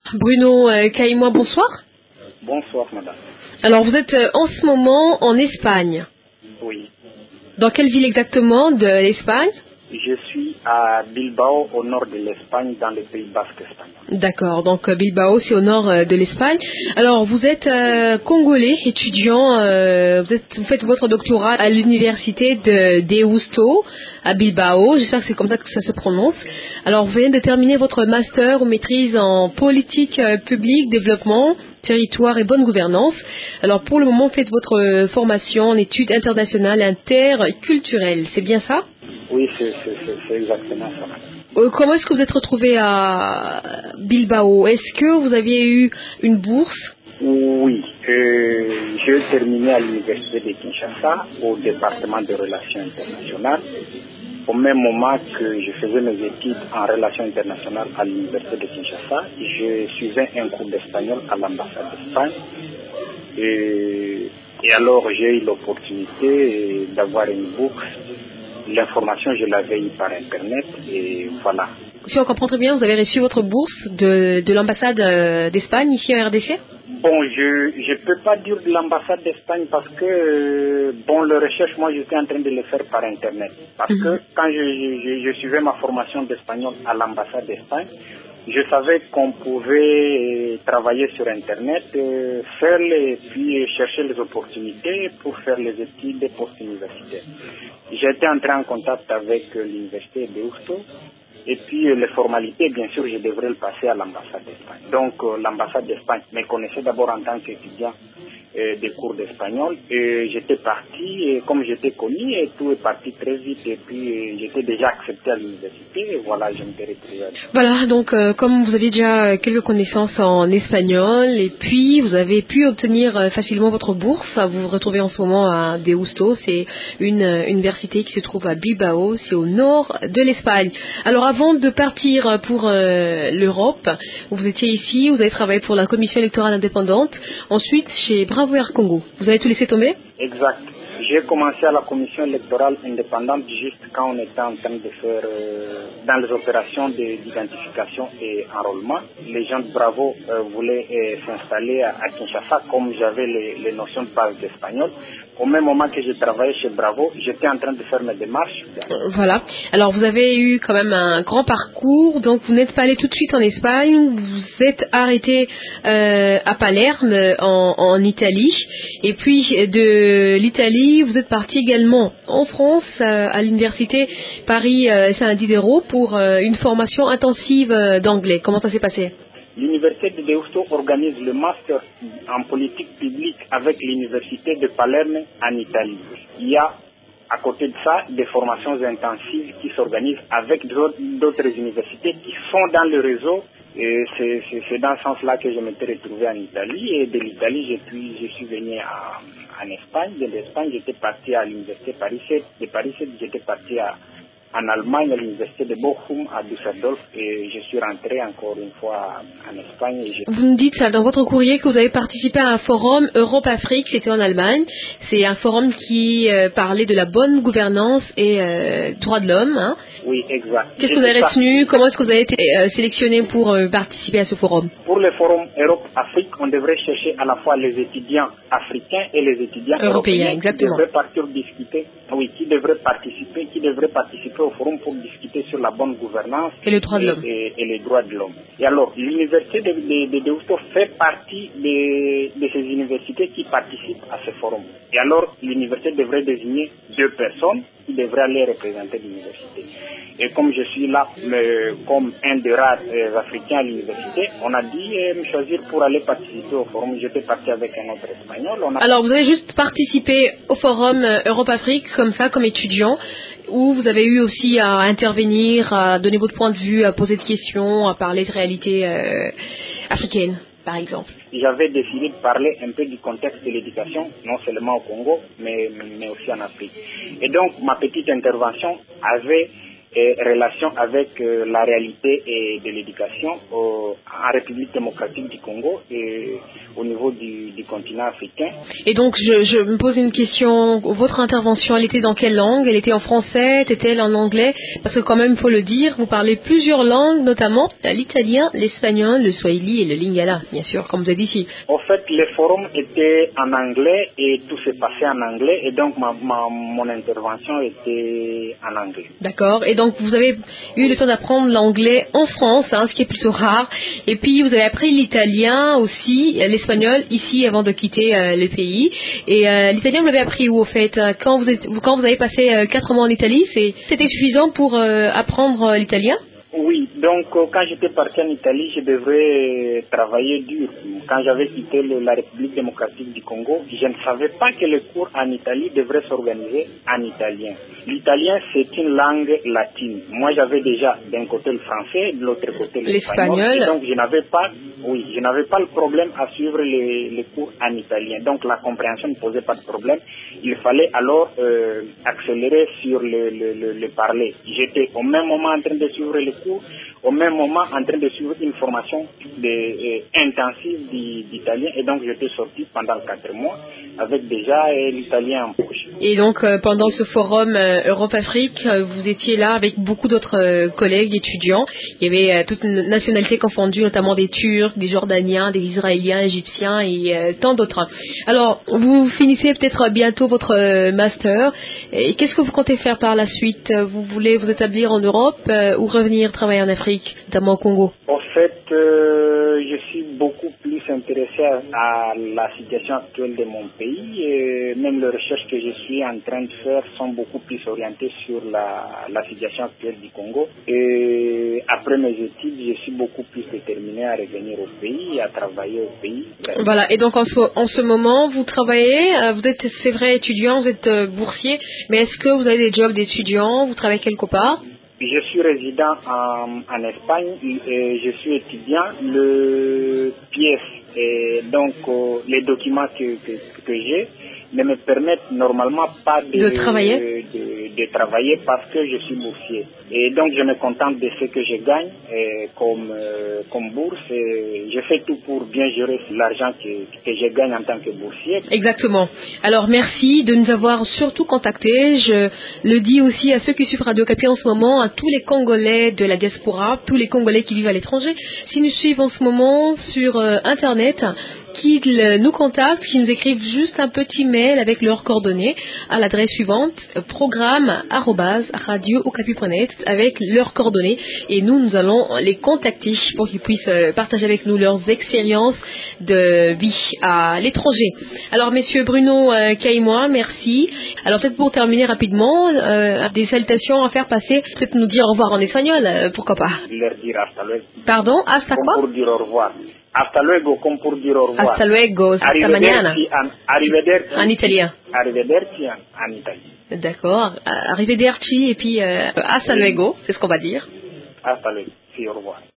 Bruno Caïmois, bonsoir. Bonsoir, madame. Alors, vous êtes en ce moment en Espagne. Oui. Dans quelle ville exactement de l'Espagne? Je suis à Bilbao, au nord de l'Espagne, dans le Pays basque espagnol. D'accord, donc Bilbao, c'est au nord de l'Espagne. Alors, vous êtes congolais, étudiant, vous faites votre doctorat à l'université de Deusto, à Bilbao. J'espère que c'est comme ça que ça se prononce. Alors, vous venez de terminer votre master ou maîtrise en politique publique, développement, territoire et bonne gouvernance. Alors, pour le moment, vous faites votre formation en études internationales interculturelles. C'est bien ça? Oui, c'est exactement ça. Comment est-ce que vous êtes retrouvé à Bilbao? Est-ce que vous aviez eu une bourse? Oui, j'ai terminé à l'université de Kinshasa, au département de relations internationales. Au même moment que je faisais mes études en relations internationales à l'université de Kinshasa, je suivais un cours d'espagnol à l'ambassade d'Espagne. Et alors j'ai eu l'opportunité d'avoir une bourse. L'information, je l'avais eue par Internet et voilà. Si on comprend très bien, vous avez reçu votre bourse de l'ambassade d'Espagne ici en RDC? Bon, je ne peux pas dire de l'ambassade d'Espagne parce que, les recherches, moi, j'étais en train de les faire par Internet. Parce que quand je suivais ma formation d'espagnol à l'ambassade d'Espagne, je savais qu'on pouvait travailler sur Internet, et puis chercher les opportunités pour faire les études post-universitaires. J'étais entré en contact avec l'université de Deusto. Et puis les formalités, bien sûr, je devrais le passer à l'ambassade d'Espagne. Donc l'ambassade d'Espagne me connaissait d'abord en tant qu'étudiant des cours d'espagnol. Et j'étais parti, et comme j'étais connu, et tout est parti très vite. Et puis j'étais déjà accepté à l'université, et voilà, je m'étais retrouvé. Voilà, donc comme vous avez déjà quelques connaissances en espagnol, et puis vous avez pu obtenir facilement votre bourse, vous vous retrouvez en ce moment à Deusto, c'est une université qui se trouve à Bilbao, c'est au nord de l'Espagne. Alors avant de partir pour l'Europe, vous étiez ici, vous avez travaillé pour la commission électorale indépendante, ensuite chez Bravo Air Congo. Vous avez tout laissé tomber? Exact. J'ai commencé à la commission électorale indépendante juste quand on était en train de faire dans les opérations d'identification et enrôlement. Les gens de Bravo voulaient s'installer à Kinshasa comme j'avais les notions de base d'espagnol. Au même moment que je travaillais chez Bravo, j'étais en train de faire mes démarches. Voilà. Alors vous avez eu quand même un grand parcours, donc vous n'êtes pas allé tout de suite en Espagne, vous êtes arrêté à Palerme en Italie, et puis de l'Italie vous êtes parti également en France à l'université Paris Saint Diderot pour une formation intensive d'anglais. Comment ça s'est passé? L'université de Deusto organise le master en politique publique avec l'université de Palerme en Italie. Il y a à côté de ça des formations intensives qui s'organisent avec d'autres universités qui sont dans le réseau. Et c'est dans ce sens-là que je m'étais retrouvé en Italie. Et de l'Italie, je suis venu en Espagne. De l'Espagne, j'étais parti à l'université Paris 7. De Paris 7, j'étais parti en Allemagne, à l'université de Bochum, à Düsseldorf, et je suis rentré encore une fois en Espagne. Vous me dites ça dans votre courrier que vous avez participé à un forum Europe-Afrique, c'était en Allemagne. C'est un forum qui parlait de la bonne gouvernance et droits de l'homme. Hein. Oui, exact. Qu'est-ce que vous avez retenu? Comment est-ce que vous avez été sélectionné pour participer à ce forum? Pour le forum Europe-Afrique, on devrait chercher à la fois les étudiants africains et les étudiants européens exactement. Qui devraient partir discuter, qui devraient participer au forum pour discuter sur la bonne gouvernance et le droit de l'homme. Et les droits de l'homme. Et alors, l'université de Deusto fait partie de ces universités qui participent à ce forum. Et alors, l'université devrait désigner 2 personnes qui devraient aller représenter l'université. Et comme je suis là comme un des rares Africains à l'université, on a dit me choisir pour aller participer au forum. J'étais parti avec un autre Espagnol. Alors vous avez juste participé au forum Europe-Afrique comme ça, comme étudiant, où vous avez eu aussi à intervenir, à donner votre point de vue, à poser des questions, à parler de réalité africaine, par exemple. J'avais décidé de parler un peu du contexte de l'éducation, non seulement au Congo, mais aussi en Afrique. Et donc ma petite intervention avait relation avec la réalité de l'éducation en République démocratique du Congo et au niveau du continent africain. Et donc, je me pose une question. Votre intervention, elle était dans quelle langue? Elle était en français? Était-elle en anglais? Parce que quand même, il faut le dire, vous parlez plusieurs langues, notamment l'italien, l'espagnol, le swahili et le lingala, bien sûr, comme vous avez dit ici. En fait, les forums étaient en anglais et tout s'est passé en anglais. Et donc, mon intervention était en anglais. D'accord. Et donc, vous avez eu le temps d'apprendre l'anglais en France, ce qui est plutôt rare. Et puis, vous avez appris l'italien aussi, l'espagnol ici avant de quitter le pays. Et l'italien, vous l'avez appris où, au fait? Quand vous avez passé 4 mois en Italie, c'était suffisant pour apprendre l'italien? Oui, donc quand j'étais parti en Italie, je devrais travailler dur. Quand j'avais quitté la République démocratique du Congo, je ne savais pas que les cours en Italie devraient s'organiser en italien. L'italien, c'est une langue latine. Moi, j'avais déjà d'un côté le français, de l'autre côté l'espagnol. Et donc, je n'avais pas le problème à suivre les cours en italien. Donc, la compréhension ne posait pas de problème. Il fallait alors accélérer sur le parler. J'étais au même moment en train de suivre les cours, au même moment en train de suivre une formation intensive d'italien. Et donc, j'étais sorti pendant 4 mois avec déjà l'italien en poche. Et donc, pendant ce forum Europe-Afrique, vous étiez là avec beaucoup d'autres collègues étudiants. Il y avait toute une nationalité confondue, notamment des Turcs, des Jordaniens, des Israéliens, Égyptiens et tant d'autres. Alors, vous finissez peut-être bientôt votre master. Et qu'est-ce que vous comptez faire par la suite? Vous voulez vous établir en Europe ou revenir travailler en Afrique, notamment au Congo? En fait, je suis beaucoup plus intéressé à la situation actuelle de mon pays. Et même les recherches que je suis en train de faire sont beaucoup plus orientées sur la situation actuelle du Congo. Et après mes études, je suis beaucoup plus déterminé à revenir au pays et à travailler au pays. Voilà, et donc en ce moment, vous travaillez, vous êtes, c'est vrai, étudiant, vous êtes boursier, mais est-ce que vous avez des jobs d'étudiant, vous travaillez quelque part? Je suis résident en Espagne et je suis étudiant. Le pièce et donc les documents que j'ai ne me permettent normalement pas de travailler parce que je suis boursier. Et donc je me contente de ce que je gagne comme bourse. Et je fais tout pour bien gérer l'argent que je gagne en tant que boursier. Exactement. Alors merci de nous avoir surtout contactés. Je le dis aussi à ceux qui suivent Radio Okapi en ce moment, à tous les Congolais de la diaspora, tous les Congolais qui vivent à l'étranger. Si nous suivent en ce moment sur Internet, qu'ils nous contactent, qu'ils nous écrivent juste un petit mail avec leurs coordonnées à l'adresse suivante, programme@radiookapi.net avec leurs coordonnées et nous allons les contacter pour qu'ils puissent partager avec nous leurs expériences de vie à l'étranger. Alors messieurs Bruno Kaïmois, merci. Alors peut-être pour terminer rapidement, des salutations à faire passer, peut-être nous dire au revoir en espagnol, pourquoi pas. Leur dire hasta luego. Pardon, hasta quoi? Pour dire au revoir. Hasta luego, comme pour dire au revoir. Hasta luego, hasta mañana. Arrivederci. En italien. Arrivederci en italien. D'accord. Arrivederci et puis hasta luego, c'est ce qu'on va dire. Hasta luego, si, au revoir.